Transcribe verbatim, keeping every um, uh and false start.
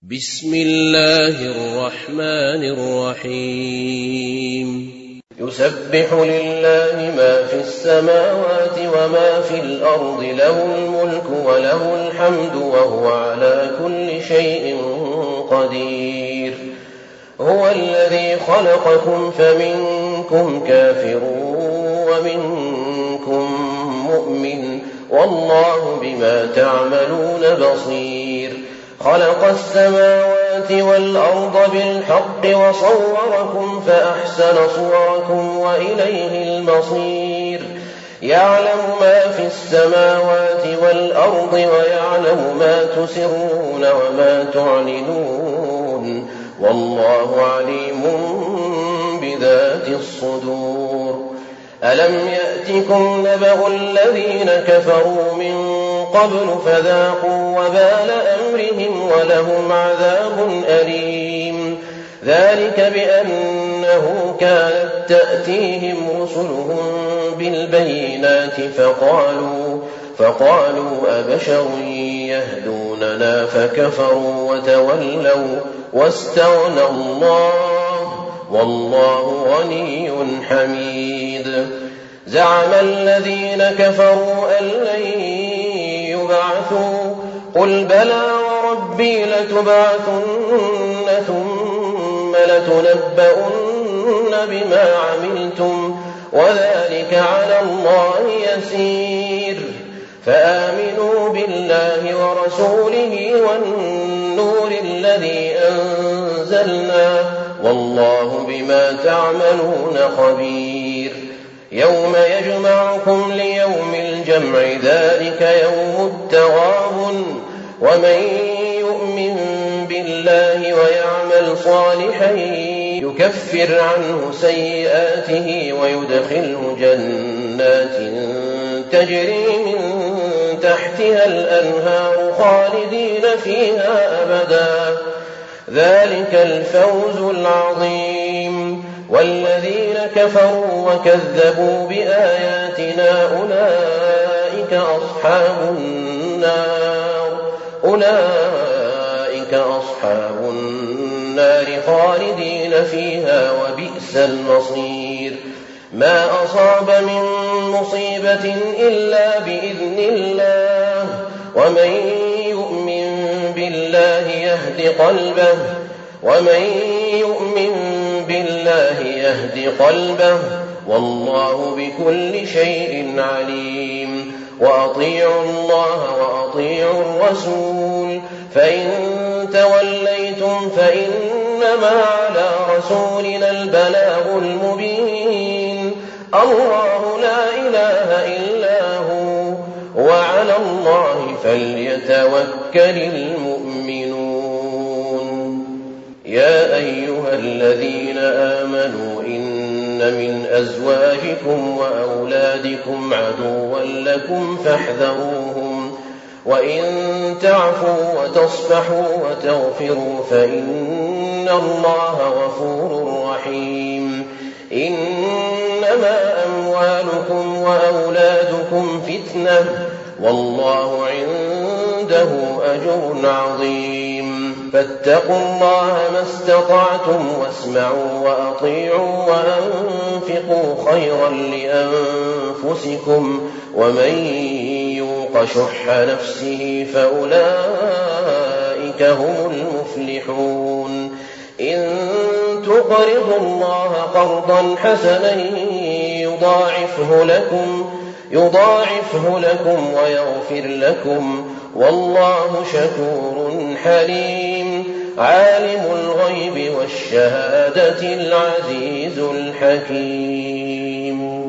بسم الله الرحمن الرحيم يسبح لله ما في السماوات وما في الأرض له الملك وله الحمد وهو على كل شيء قدير هو الذي خلقكم فمنكم كافر ومنكم مؤمن والله بما تعملون بصير خلق السماوات والأرض بالحق وصوركم فأحسن صوركم وإليه المصير يعلم ما في السماوات والأرض ويعلم ما تسرون وما تعلنون والله عليم بذات الصدور ألم يأتكم نبأ الذين كفروا من قبل فذاقوا وبال أمرهم ولهم عذاب أليم ذلك بأنه كانت تأتيهم رسلهم بالبينات فقالوا فقالوا أبشر يهدوننا فكفروا وتولوا واستغنى الله والله غني حميد زعم الذين كفروا أن لن يبعثوا قل بلى وربي لتبعثن ثم لتنبؤن بما عملتم وذلك على الله يسير فآمنوا بالله ورسوله والنور الذي أنزلنا والله بما تعملون خبير يوم يجمعكم ليوم الجمع ذلك يوم التغابن ومن يؤمن بالله ويعمل صالحا يكفر عنه سيئاته ويدخله جنات تجري من تحتها الأنهار خالدين فيها أبدا ذلك الفوز العظيم والذين كفروا وكذبوا بآياتنا أولئك أصحاب النار أولئك أصحاب النار خالدين فيها وبئس المصير ما أصاب من مصيبة إلا بإذن الله ومن يؤمن بالله يهد قلبه ومن يؤمن بالله يهد قلبه والله بكل شيء عليم وأطيعوا الله وأطيعوا الرسول فإن توليتم فإنما على رسولنا البلاغ المبين الله لا إله إلا هو وعلى الله فليتوكل المؤمنون يا أيها الذين آمنوا إن من أزواجكم وأولادكم عدوا لكم فاحذروهم وإن تعفوا وتصفحوا وتغفروا فإن الله غفور رحيم إنما أموالكم وأولادكم فتنة والله عنده أجر عظيم فاتقوا الله ما استطعتم واسمعوا وأطيعوا وأنفقوا خيرا لأنفسكم ومن يوق شح نفسه فأولئك هم المفلحون إن تقرضوا الله قرضا حسنا يضاعفه لكم يضاعفه لكم ويغفر لكم والله شكور حليم عالم الغيب والشهادة العزيز الحكيم